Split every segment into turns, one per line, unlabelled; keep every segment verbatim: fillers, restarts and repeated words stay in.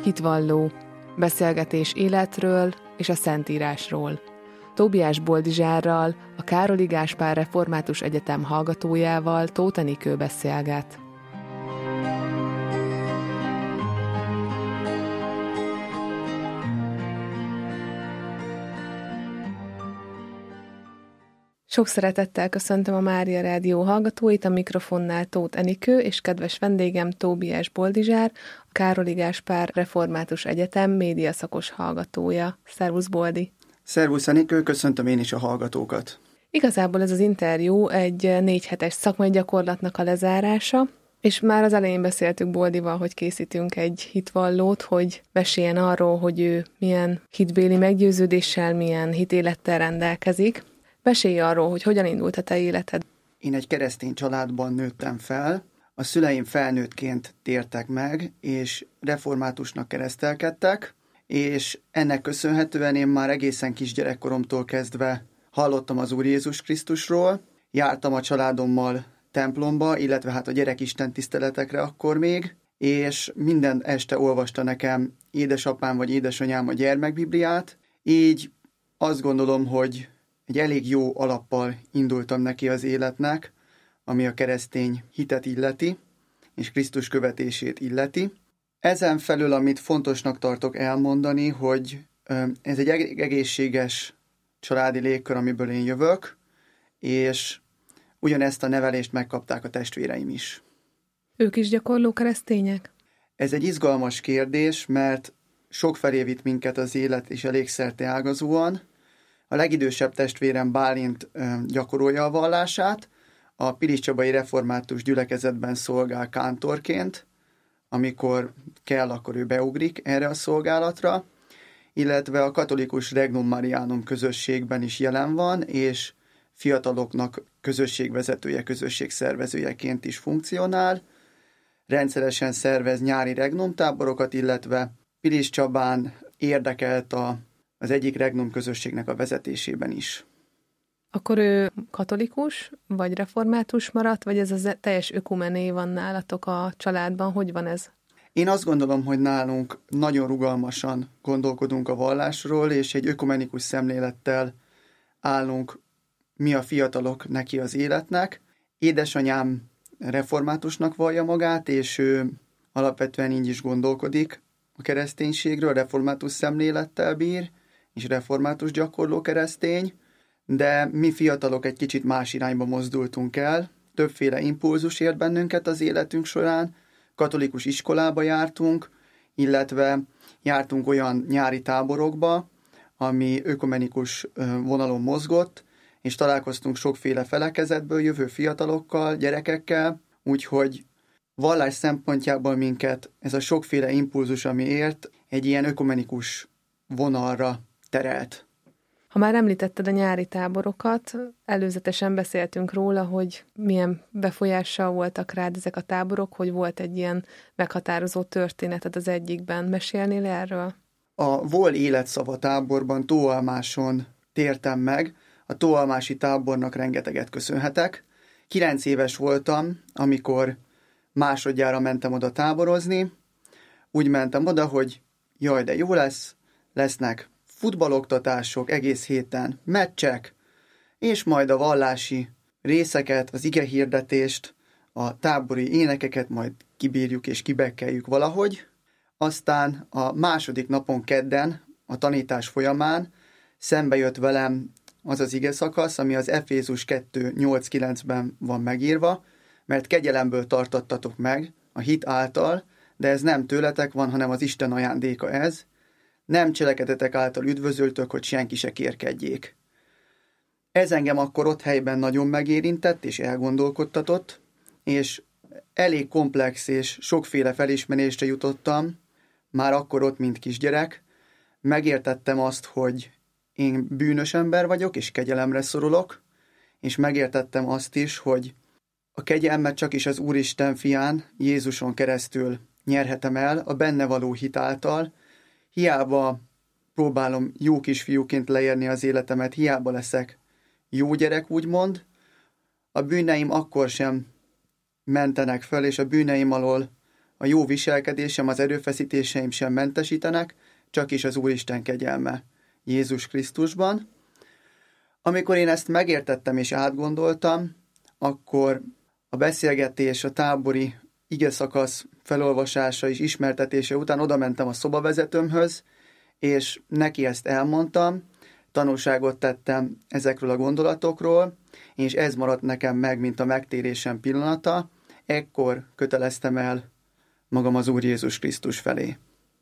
Hitvalló, beszélgetés életről és a Szentírásról. Tóbiás Boldizsárral, a Károli Gáspár Református Egyetem hallgatójával Tóth Enikő beszélget. Sok szeretettel köszöntöm a Mária Rádió hallgatóit, a mikrofonnál Tóth Enikő és kedves vendégem Tóbiás Boldizsár, a Károli Gáspár Református Egyetem médiaszakos hallgatója. Szervusz, Boldi!
Szervusz, Enikő, köszöntöm én is a hallgatókat.
Igazából ez az interjú egy négy hetes szakmai gyakorlatnak a lezárása, és már az elején beszéltük Boldival, hogy készítünk egy hitvallót, hogy meséljen arról, hogy ő milyen hitbéli meggyőződéssel, milyen hitélettel rendelkezik. Mesélj arról, hogy hogyan indult a te életed.
Én egy keresztény családban nőttem fel, a szüleim felnőttként tértek meg, és reformátusnak keresztelkedtek, és ennek köszönhetően én már egészen kisgyerekkoromtól kezdve hallottam az Úr Jézus Krisztusról, jártam a családommal templomba, illetve hát a gyerekisten tiszteletekre akkor még, és minden este olvasta nekem édesapám vagy édesanyám a gyermekbibliát, így azt gondolom, hogy egy elég jó alappal indultam neki az életnek, ami a keresztény hitet illeti, és Krisztus követését illeti. Ezen felül, amit fontosnak tartok elmondani, hogy ez egy egészséges családi légkör, amiből én jövök, és ugyanezt a nevelést megkapták a testvéreim is.
Ők is gyakorló keresztények?
Ez egy izgalmas kérdés, mert sokfelé vitt minket az élet, és elég szerteágazóan. A legidősebb testvérem Bálint gyakorolja a vallását, a Piliscsabai Református Gyülekezetben szolgál kántorként, amikor kell, akkor ő beugrik erre a szolgálatra, illetve a katolikus Regnum Marianum közösségben is jelen van, és fiataloknak közösségvezetője, közösségszervezőjeként is funkcionál. Rendszeresen szervez nyári Regnum táborokat, illetve Piliscsabán érdekelt a az egyik Regnum közösségnek a vezetésében is.
Akkor ő katolikus, vagy református maradt, vagy ez a teljes ökumené van nálatok a családban? Hogy van ez?
Én azt gondolom, hogy nálunk nagyon rugalmasan gondolkodunk a vallásról, és egy ökumenikus szemlélettel állunk mi a fiatalok neki az életnek. Édesanyám reformátusnak vallja magát, és ő alapvetően így is gondolkodik a kereszténységről, református szemlélettel bír, és református gyakorló keresztény, de mi fiatalok egy kicsit más irányba mozdultunk el. Többféle impulzus ért bennünket az életünk során, katolikus iskolába jártunk, illetve jártunk olyan nyári táborokba, ami ökumenikus vonalon mozgott, és találkoztunk sokféle felekezetből jövő fiatalokkal, gyerekekkel, úgyhogy vallás szempontjából minket ez a sokféle impulzus, ami ért, egy ilyen ökumenikus vonalra terelt.
Ha már említetted a nyári táborokat, előzetesen beszéltünk róla, hogy milyen befolyással voltak rád ezek a táborok, hogy volt egy ilyen meghatározó történeted az egyikben. Mesélnél erről?
A Vol életszava táborban Tóalmáson tértem meg. A tóalmási tábornak rengeteget köszönhetek. Kilenc éves voltam, amikor másodjára mentem oda táborozni. Úgy mentem oda, hogy jaj, de jó lesz, lesznek futballoktatások egész héten, meccsek, és majd a vallási részeket, az igehirdetést, a tábori énekeket majd kibírjuk és kibekkeljük valahogy. Aztán a második napon kedden, a tanítás folyamán szembe jött velem az az ige szakasz, ami az Efézus kettő nyolc kilencben van megírva, mert kegyelemből tartottatok meg a hit által, de ez nem tőletek van, hanem az Isten ajándéka ez. Nem cselekedetek által üdvözöltök, hogy senki se kérkedjék. Ez engem akkor ott helyben nagyon megérintett és elgondolkodtatott, és elég komplex és sokféle felismerésre jutottam, már akkor ott, mint kisgyerek. Megértettem azt, hogy én bűnös ember vagyok, és kegyelemre szorulok, és megértettem azt is, hogy a kegyelmet csak is az Úristen fián, Jézuson keresztül nyerhetem el, a benne való hit által. Hiába próbálom jó kisfiúként leérni az életemet, hiába leszek jó gyerek, úgymond. A bűneim akkor sem mentenek fel, és a bűneim alól a jó viselkedésem, az erőfeszítéseim sem mentesítenek, csak is az Úristen kegyelme Jézus Krisztusban. Amikor én ezt megértettem és átgondoltam, akkor a beszélgetés, a tábori igeszakasz felolvasása és ismertetése után odamentem a szobavezetőmhöz, és neki ezt elmondtam, tanúságot tettem ezekről a gondolatokról, és ez maradt nekem meg, mint a megtérésem pillanata. Ekkor köteleztem el magam az Úr Jézus Krisztus felé.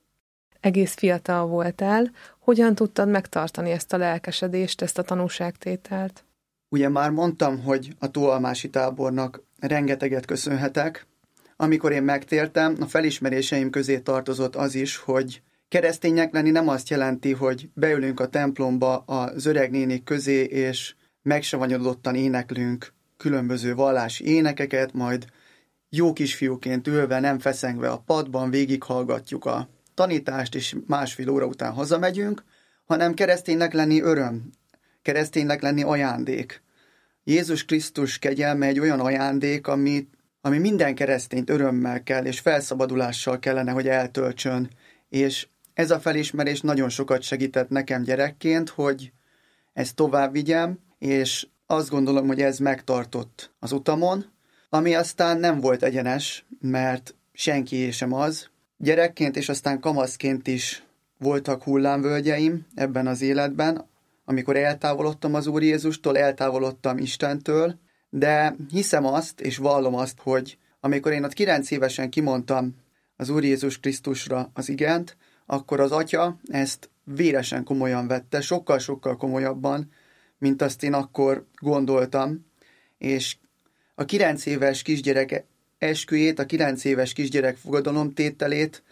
Egész fiatal voltál, hogyan tudtad megtartani ezt a lelkesedést, ezt a tanúságtételt?
Ugye már mondtam, hogy a Tóalmási tábornak rengeteget köszönhetek. Amikor én megtértem, a felismeréseim közé tartozott az is, hogy kereszténynek lenni nem azt jelenti, hogy beülünk a templomba az öreg nénik közé, és megsavanyodottan éneklünk különböző vallási énekeket, majd jó kisfiúként ülve, nem feszengve a padban végighallgatjuk a tanítást, és másfél óra után hazamegyünk, hanem kereszténynek lenni öröm, kereszténynek lenni ajándék. Jézus Krisztus kegyelme egy olyan ajándék, ami, ami minden keresztényt örömmel kell, és felszabadulással kellene, hogy eltöltsön. És ez a felismerés nagyon sokat segített nekem gyerekként, hogy ezt tovább vigyem, és azt gondolom, hogy ez megtartott az utamon, ami aztán nem volt egyenes, mert senki sem az. Gyerekként és aztán kamaszként is voltak hullámvölgyeim ebben az életben, amikor eltávolodtam az Úr Jézustól, eltávolodtam Istentől, de hiszem azt, és vallom azt, hogy amikor én ott kilenc évesen kimondtam az Úr Jézus Krisztusra az igent, akkor az Atya ezt véresen komolyan vette, sokkal-sokkal komolyabban, mint azt én akkor gondoltam, és a kilenc éves kisgyerek esküjét, a kilenc éves kisgyerek fogadalomtételét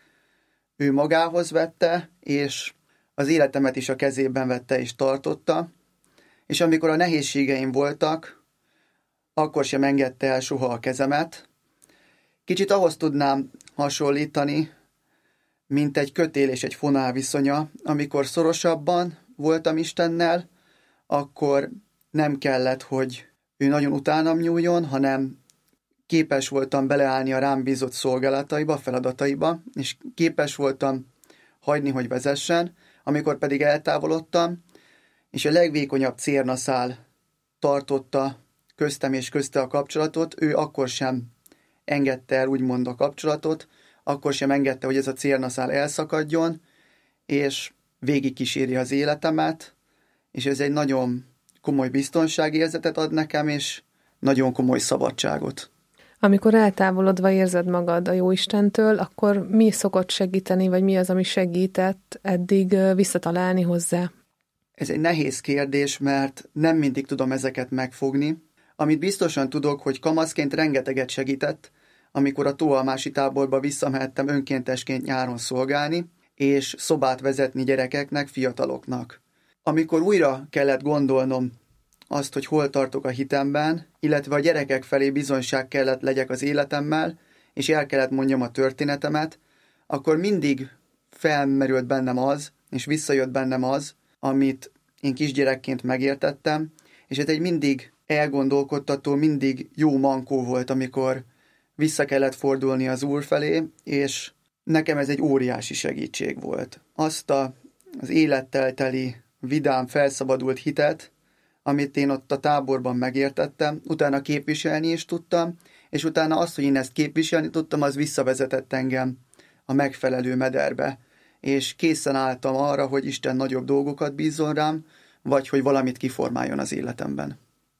ő magához vette, és az életemet is a kezében vette és tartotta, és amikor a nehézségeim voltak, akkor sem engedte el soha a kezemet. Kicsit ahhoz tudnám hasonlítani, mint egy kötél és egy fonál viszonya. Amikor szorosabban voltam Istennel, akkor nem kellett, hogy ő nagyon utánam nyúljon, hanem képes voltam beleállni a rám bízott szolgálataiba, feladataiba, és képes voltam hagyni, hogy vezessen. Amikor pedig eltávolodtam, és a legvékonyabb cérnaszál tartotta köztem és közte a kapcsolatot, ő akkor sem engedte el úgymond a kapcsolatot, akkor sem engedte, hogy ez a cérnaszál elszakadjon, és végig kíséri az életemet, és ez egy nagyon komoly biztonságérzetet ad nekem, és nagyon komoly szabadságot.
Amikor eltávolodva érzed magad a Jóistentől, akkor mi szokott segíteni, vagy mi az, ami segített eddig visszatalálni hozzá?
Ez egy nehéz kérdés, mert nem mindig tudom ezeket megfogni. Amit biztosan tudok, hogy kamaszként rengeteget segített, amikor a Tóalmási táborba visszamehettem önkéntesként nyáron szolgálni, és szobát vezetni gyerekeknek, fiataloknak. Amikor újra kellett gondolnom azt, hogy hol tartok a hitemben, illetve a gyerekek felé bizonyság kellett legyek az életemmel, és el kellett mondjam a történetemet, akkor mindig felmerült bennem az, és visszajött bennem az, amit én kisgyerekként megértettem, és ez egy mindig elgondolkodtató, mindig jó mankó volt, amikor vissza kellett fordulni az Úr felé, és nekem ez egy óriási segítség volt. Azt a, az élettel teli, vidám, felszabadult hitet, amit én ott a táborban megértettem, utána képviselni is tudtam, és utána azt, hogy én ezt képviselni tudtam, az visszavezetett engem a megfelelő mederbe, és készen álltam arra, hogy Isten nagyobb dolgokat bízzon rám, vagy hogy valamit kiformáljon az életemben.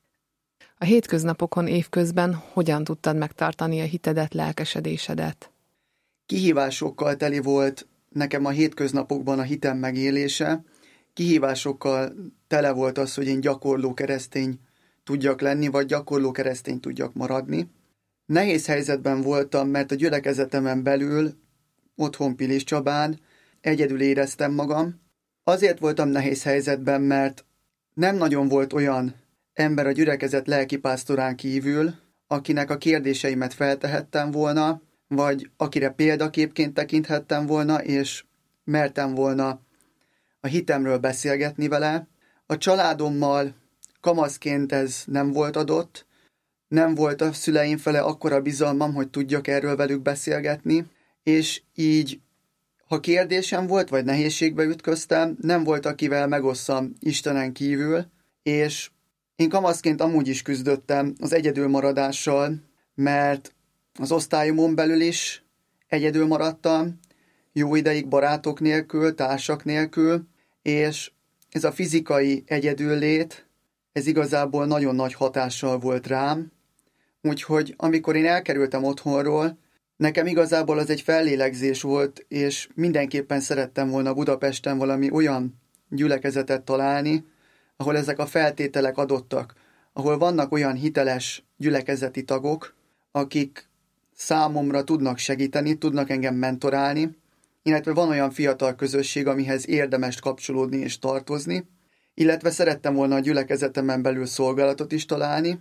A hétköznapokon évközben hogyan tudtad megtartani a hitedet, lelkesedésedet?
Kihívásokkal teli volt nekem a hétköznapokban a hitem megélése, kihívásokkal tele volt az, hogy én gyakorló keresztény tudjak lenni, vagy gyakorló keresztény tudjak maradni. Nehéz helyzetben voltam, mert a gyülekezetemen belül, otthon Pilis Csabán egyedül éreztem magam. Azért voltam nehéz helyzetben, mert nem nagyon volt olyan ember a gyülekezet lelkipásztorán kívül, akinek a kérdéseimet feltehettem volna, vagy akire példaképként tekinthettem volna, és mertem volna a hitemről beszélgetni vele. A családommal kamaszként ez nem volt adott, nem volt a szüleim fele akkora bizalmam, hogy tudjak erről velük beszélgetni, és így, ha kérdésem volt, vagy nehézségbe ütköztem, nem volt, akivel megosszam Istenen kívül, és én kamaszként amúgy is küzdöttem az egyedülmaradással, mert az osztályomon belül is egyedül maradtam, jó ideig barátok nélkül, társak nélkül, és ez a fizikai egyedüllét, ez igazából nagyon nagy hatással volt rám, úgyhogy amikor én elkerültem otthonról, nekem igazából az egy fellélegzés volt, és mindenképpen szerettem volna Budapesten valami olyan gyülekezetet találni, ahol ezek a feltételek adottak, ahol vannak olyan hiteles gyülekezeti tagok, akik számomra tudnak segíteni, tudnak engem mentorálni, illetve van olyan fiatal közösség, amihez érdemes kapcsolódni és tartozni, illetve szerettem volna a gyülekezetemen belül szolgálatot is találni,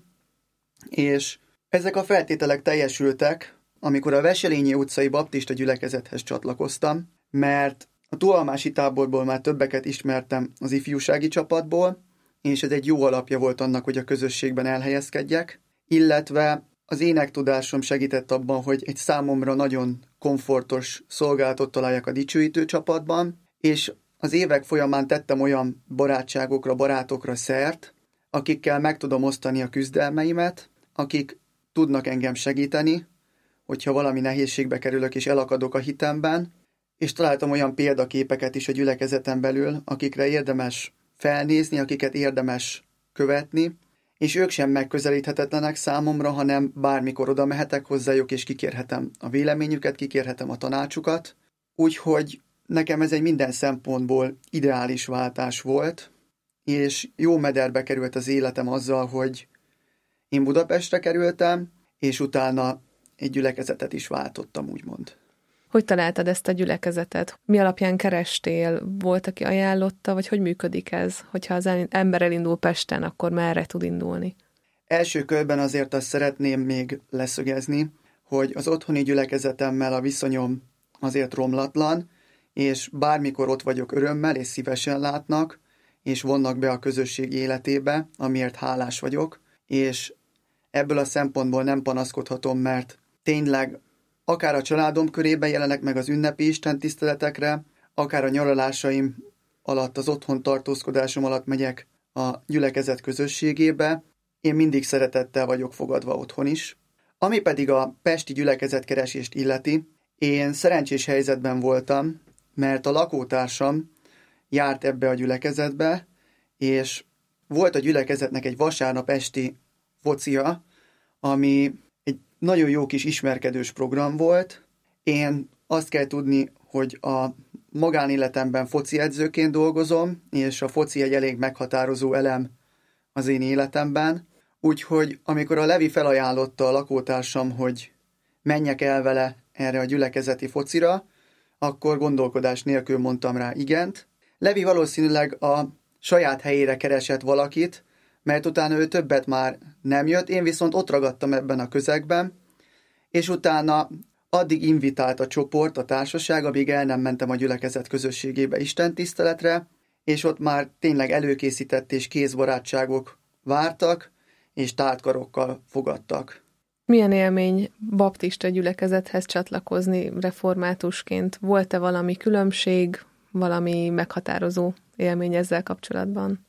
és ezek a feltételek teljesültek, amikor a Veselényi utcai baptista gyülekezethez csatlakoztam, mert a Tóalmási táborból már többeket ismertem az ifjúsági csapatból, és ez egy jó alapja volt annak, hogy a közösségben elhelyezkedjek, illetve az énektudásom segített abban, hogy egy számomra nagyon komfortos szolgálatot találjak a dicsőítő csapatban, és az évek folyamán tettem olyan barátságokra, barátokra szert, akikkel meg tudom osztani a küzdelmeimet, akik tudnak engem segíteni, hogyha valami nehézségbe kerülök és elakadok a hitemben, és találtam olyan példaképeket is a gyülekezeten belül, akikre érdemes felnézni, akiket érdemes követni, és ők sem megközelíthetetlenek számomra, hanem bármikor oda mehetek hozzájuk, és kikérhetem a véleményüket, kikérhetem a tanácsukat. Úgyhogy nekem ez egy minden szempontból ideális váltás volt, és jó mederbe került az életem azzal, hogy én Budapestre kerültem, és utána egy gyülekezetet is váltottam, úgymond.
Hogy találtad ezt a gyülekezetet? Mi alapján kerestél? Volt, aki ajánlotta, vagy hogy működik ez? Hogyha az ember elindul Pesten, akkor merre tud indulni?
Első körben azért azt szeretném még leszögezni, hogy az otthoni gyülekezetemmel a viszonyom azért romlatlan, és bármikor ott vagyok örömmel, és szívesen látnak, és vonnak be a közösség életébe, amiért hálás vagyok, és ebből a szempontból nem panaszkodhatom, mert tényleg akár a családom körében jelenek meg az ünnepi istentiszteletekre, akár a nyaralásaim alatt, az otthon tartózkodásom alatt megyek a gyülekezet közösségébe, én mindig szeretettel vagyok fogadva otthon is. Ami pedig a pesti gyülekezetkeresést illeti, én szerencsés helyzetben voltam, mert a lakótársam járt ebbe a gyülekezetbe, és volt a gyülekezetnek egy vasárnap esti focia, ami egy nagyon jó kis ismerkedős program volt. Én azt kell tudni, hogy a magánéletemben foci edzőként dolgozom, és a foci egy elég meghatározó elem az én életemben. Úgyhogy amikor a Levi felajánlotta a lakótársam, hogy menjek el vele erre a gyülekezeti focira, akkor gondolkodás nélkül mondtam rá igent. Levi valószínűleg a saját helyére keresett valakit, mert utána ő többet már nem jött, én viszont ott ragadtam ebben a közegben, és utána addig invitált a csoport, a társaság, amíg el nem mentem a gyülekezet közösségébe istentiszteletre, és ott már tényleg előkészített és kézbarátságok vártak, és tártkarokkal fogadtak.
Milyen élmény baptista gyülekezethez csatlakozni reformátusként? Volt-e valami különbség, valami meghatározó élmény ezzel kapcsolatban?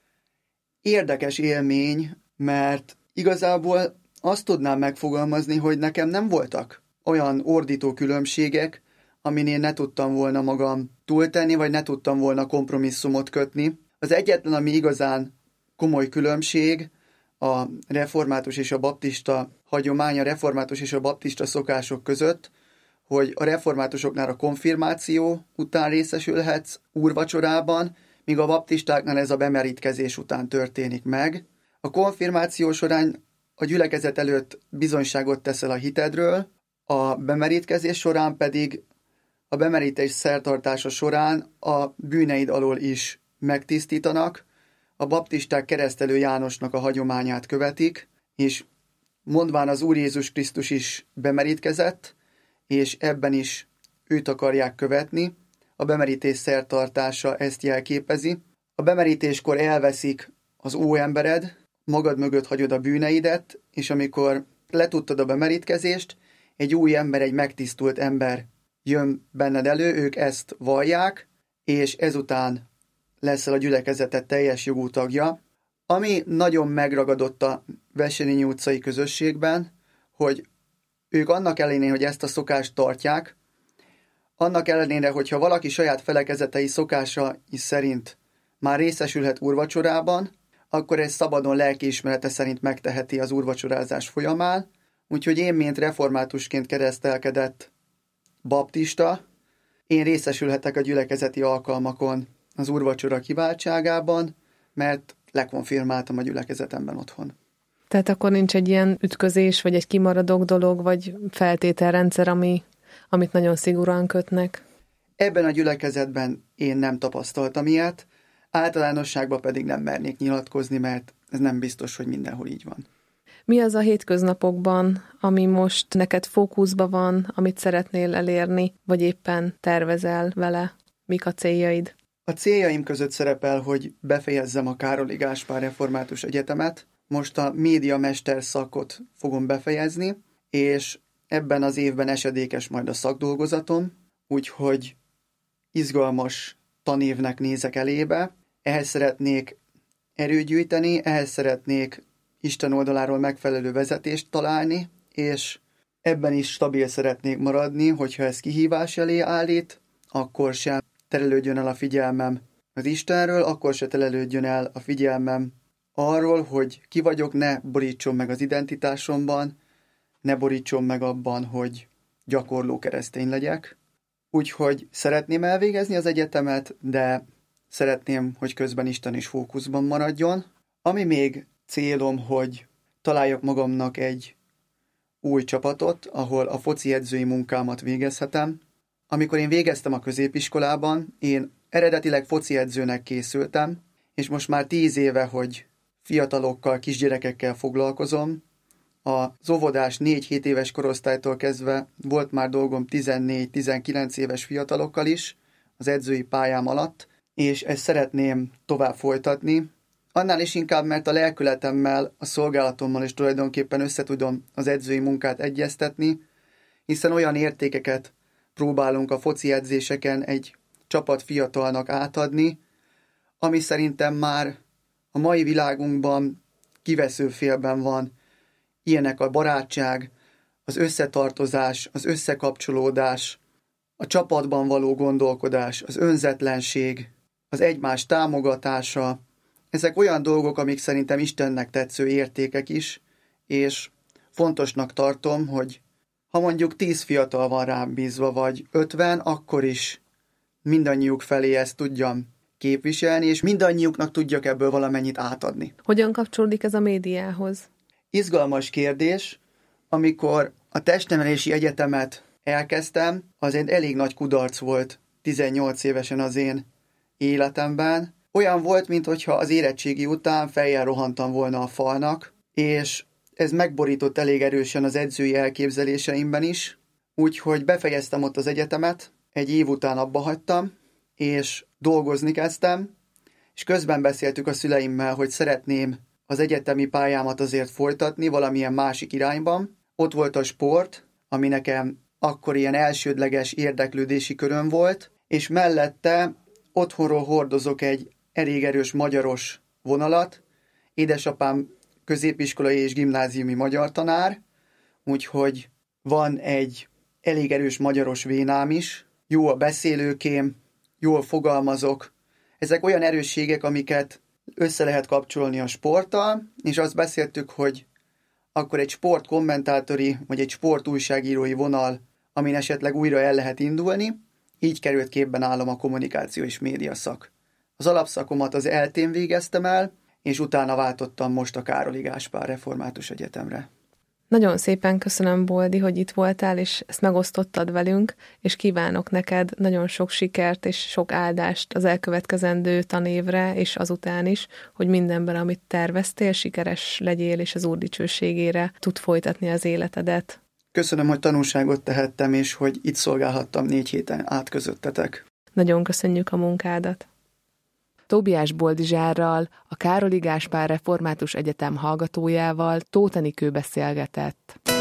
Érdekes élmény, mert igazából azt tudnám megfogalmazni, hogy nekem nem voltak olyan ordító különbségek, amin én ne tudtam volna magam túltenni, vagy ne tudtam volna kompromisszumot kötni. Az egyetlen, ami igazán komoly különbség, a református és a baptista hagyomány, a református és a baptista szokások között, hogy a reformátusoknál a konfirmáció után részesülhetsz úrvacsorában, míg a baptistáknál ez a bemerítkezés után történik meg. A konfirmáció során a gyülekezet előtt bizonyságot teszel a hitedről, a bemerítkezés során pedig a bemerítés szertartása során a bűneid alól is megtisztítanak, a baptisták Keresztelő Jánosnak a hagyományát követik, és mondván az Úr Jézus Krisztus is bemerítkezett, és ebben is őt akarják követni. A bemerítés szertartása ezt jelképezi. A bemerítéskor elveszik az óembered, magad mögött hagyod a bűneidet, és amikor letudtad a bemerítkezést, egy új ember, egy megtisztult ember jön benned elő, ők ezt vallják, és ezután leszel a gyülekezetet teljes jogú tagja. Ami nagyon megragadott a Wesselényi utcai közösségben, hogy ők annak ellenére, hogy ezt a szokást tartják, annak ellenére, hogyha valaki saját felekezetei szokásai szerint már részesülhet úrvacsorában, akkor ez szabadon lelkiismerete szerint megteheti az úrvacsorázás folyamán. Úgyhogy én, mint reformátusként keresztelkedett baptista, én részesülhetek a gyülekezeti alkalmakon az úrvacsora kiváltságában, mert lekonfirmáltam a gyülekezetemben otthon.
Tehát akkor nincs egy ilyen ütközés, vagy egy kimaradók dolog, vagy feltételrendszer, ami, amit nagyon szigorúan kötnek?
Ebben a gyülekezetben én nem tapasztaltam ilyet, általánosságban pedig nem mernék nyilatkozni, mert ez nem biztos, hogy mindenhol így van.
Mi az a hétköznapokban, ami most neked fókuszban van, amit szeretnél elérni, vagy éppen tervezel vele? Mik a céljaid?
A céljaim között szerepel, hogy befejezzem a Károli Gáspár Református Egyetemet. Most a médiamester szakot fogom befejezni, és ebben az évben esedékes majd a szakdolgozatom, úgyhogy izgalmas tanévnek nézek elébe. Ehhez szeretnék erőt gyűjteni, ehhez szeretnék Isten oldaláról megfelelő vezetést találni, és ebben is stabil szeretnék maradni, hogyha ez kihívás elé állít, akkor sem terelődjön el a figyelmem az Istenről, akkor se terelődjön el a figyelmem arról, hogy ki vagyok, ne borítson meg az identitásomban, ne borítson meg abban, hogy gyakorló keresztény legyek. Úgyhogy szeretném elvégezni az egyetemet, de szeretném, hogy közben Isten is fókuszban maradjon. Ami még célom, hogy találjak magamnak egy új csapatot, ahol a foci edzői munkámat végezhetem. Amikor én végeztem a középiskolában, én eredetileg foci edzőnek készültem, és most már tíz éve, hogy fiatalokkal, kisgyerekekkel foglalkozom. Az óvodás négy-hét éves korosztálytól kezdve volt már dolgom tizennégy-tizenkilenc éves fiatalokkal is az edzői pályám alatt, és ezt szeretném tovább folytatni. Annál is inkább, mert a lelkületemmel, a szolgálatommal is tulajdonképpen összetudom az edzői munkát egyeztetni, hiszen olyan értékeket próbálunk a foci edzéseken egy csapat fiatalnak átadni, ami szerintem már a mai világunkban kivesző félben van. Ilyenek a barátság, az összetartozás, az összekapcsolódás, a csapatban való gondolkodás, az önzetlenség, az egymás támogatása. Ezek olyan dolgok, amik szerintem Istennek tetsző értékek is, és fontosnak tartom, hogy ha mondjuk tíz fiatal van rám bízva, vagy ötven, akkor is mindannyiuk felé ezt tudjam képviselni, és mindannyiuknak tudjak ebből valamennyit átadni.
Hogyan kapcsolódik ez a médiához?
Izgalmas kérdés. Amikor a testnevelési egyetemet elkezdtem, az egy elég nagy kudarc volt tizennyolc évesen az én életemben. Olyan volt, mintha az érettségi után fejjel rohantam volna a falnak, és ez megborított elég erősen az edzői elképzeléseimben is, úgyhogy befejeztem ott az egyetemet, egy év után abba hagytam, és dolgozni kezdtem, és közben beszéltük a szüleimmel, hogy szeretném az egyetemi pályámat azért folytatni valamilyen másik irányban. Ott volt a sport, ami nekem akkor ilyen elsődleges érdeklődési köröm volt, és mellette otthonról hordozok egy elég erős magyaros vonalat. Édesapám középiskolai és gimnáziumi magyar tanár, úgyhogy van egy elég erős magyaros vénám is. Jó a beszélőkém, jól fogalmazok. Ezek olyan erősségek, amiket össze lehet kapcsolni a sporttal, és azt beszéltük, hogy akkor egy sportkommentátori, vagy egy sportújságírói vonal, amin esetleg újra el lehet indulni, így került képben állam a kommunikáció és média szak. Az alapszakomat az eltén végeztem el, és utána váltottam most a Károli Gáspár Református Egyetemre.
Nagyon szépen köszönöm, Boldi, hogy itt voltál, és ezt megosztottad velünk, és kívánok neked nagyon sok sikert és sok áldást az elkövetkezendő tanévre, és azután is, hogy mindenben, amit terveztél, sikeres legyél, és az Úr dicsőségére tud folytatni az életedet.
Köszönöm, hogy tanulságot tehettem, és hogy itt szolgálhattam négy héten át közöttetek.
Nagyon köszönjük a munkádat. Tóbiás Boldizsárral, a Károli Gáspár Református Egyetem hallgatójával, Tóth Enikő beszélgetett.